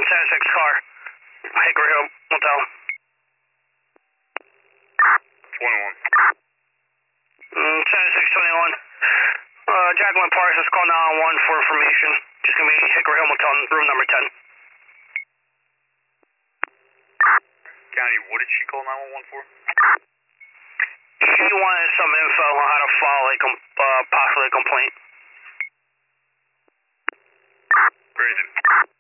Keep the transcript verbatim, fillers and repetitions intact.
seventy-six car. Hickory Hill Motel. twenty-one. Mm, seventy-six twenty-one. Uh, Jacqueline Parsons, call nine one one for information. Just gonna be Hickory Hill Motel, room number ten. County, what did she call nine one one for? She wanted some info on how to file a com- uh, possibly a complaint. Crazy.